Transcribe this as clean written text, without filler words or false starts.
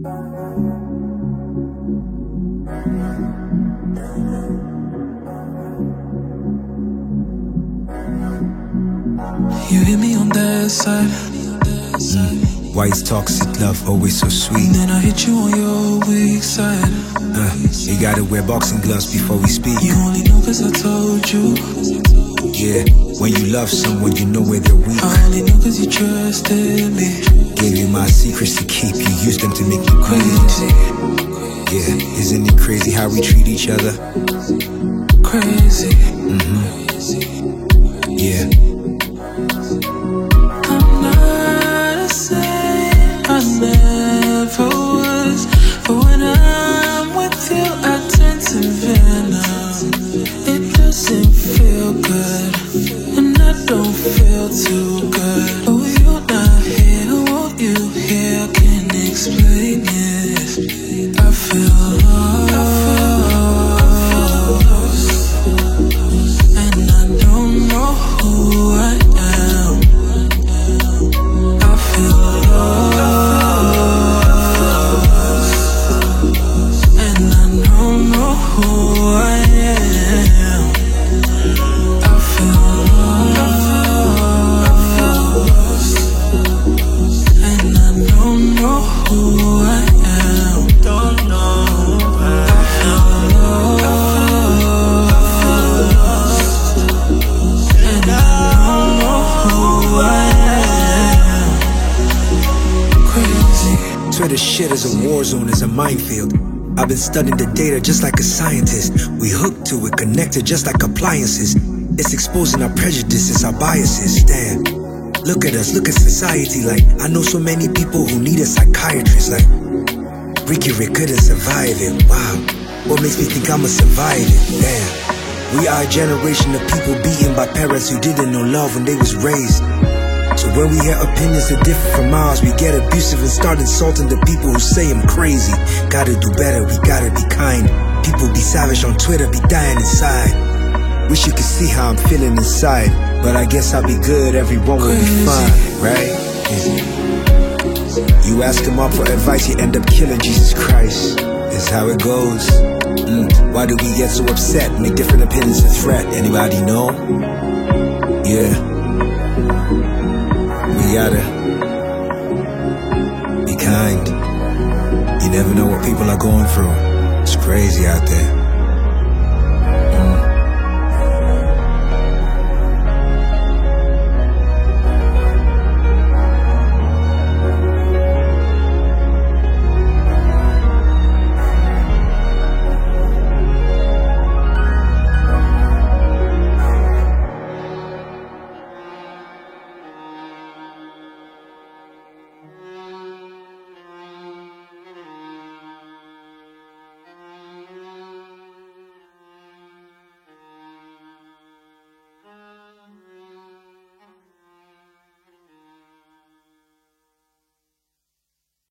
You hit me on that side. Why is toxic love always so sweet? And then I hit you on your weak side. You gotta wear boxing gloves before we speak. You only know cause I told you. Yeah, when you love someone, you know where they're weak. I only know cause you trusted me. Gave you my secrets to keep, you used them to make you crazy. Yeah, isn't it crazy how we treat each other? Crazy. Yeah. I'm not a saint, I never was. But when I'm with you, I turn to venom. It doesn't feel good, and I don't feel too good. Oh, you're not here, won't you hear? Can't explain it. I feel lost, and I don't know who I am. I feel lost, and I don't know who I am. I feel lost, and I don't know who I am. Don't know who I feel lost, and I don't know who I am. Crazy. Twitter shit is a war zone, is a minefield. I've been studying the data just like a scientist. We hooked to it, connected just like appliances. It's exposing our prejudices, our biases. Damn, look at us, look at society. Like, I know so many people who need a psychiatrist. Like, Ricky Rick couldn't survive it. Wow, what makes me think I'ma survive it? Damn, we are a generation of people beaten by parents who didn't know love when they was raised. So when we hear opinions that differ from ours, we get abusive and start insulting the people who say I'm crazy. Gotta do better, we gotta be kind. People be savage on Twitter, be dying inside. Wish you could see how I'm feeling inside, but I guess I'll be good, everyone will be fine, right? You ask him up for advice, you end up killing Jesus Christ. That's how it goes. Why do we get so upset, make different opinions a threat? Anybody know? Yeah. We gotta be kind. You never know what people are going through. It's crazy out there.